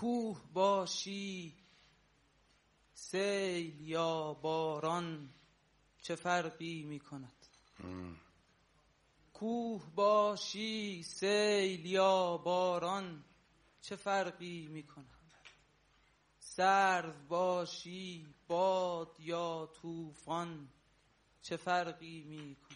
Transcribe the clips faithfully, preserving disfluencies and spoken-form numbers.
کوه باشی سیل یا باران چه فرقی می کند؟ کوه باشی سیل یا باران چه فرقی می کند؟ سرو باشی باد یا طوفان چه فرقی می کند؟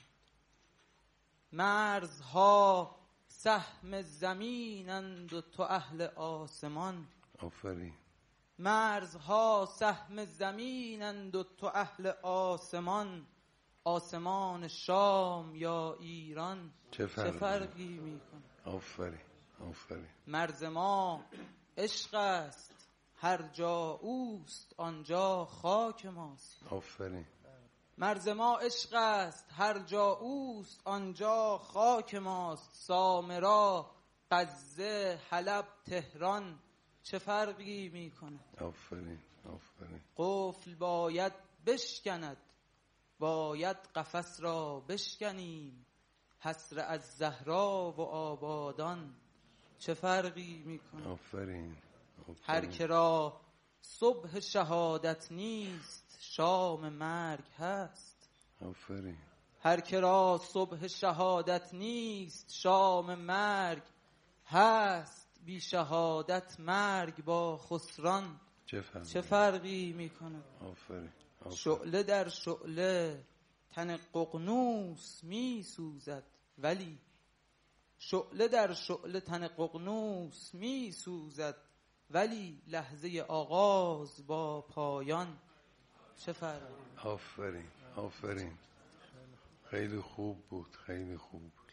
مرزها سهم زمینند و تو اهل آسمان. آفرین. مرزها سهم زمینند و تو اهل آسمان. آسمان شام یا ایران چه فرقی, چه فرقی می کند؟ آفرین آفرین. مرز ما عشق است هر جا اوست آنجا خاک ماست. آفرین. مرز ما عشق است هر جا اوست آنجا خاک ماست. سامرا غزه حلب تهران چه فرقی می کند؟ آفرین آفرین. قفل باید بشکند باید قفس را بشکنیم. حسره از زهرا و آبادان چه فرقی می کند؟ آفرین. هر که را صبح شهادت نیست شام مرگ هست. آفرین. هر که را صبح شهادت نیست شام مرگ هست. بی شهادت مرگ با خسران چه فرقی, چه فرقی می کند؟ آفرین. شعله در شعله تن ققنوس می سوزد ولی شعله در شعله تن ققنوس می سوزد ولی لحظه آغاز با پایان چه فرقی؟ آفرین آفرین. خیلی خوب بود، خیلی خوب.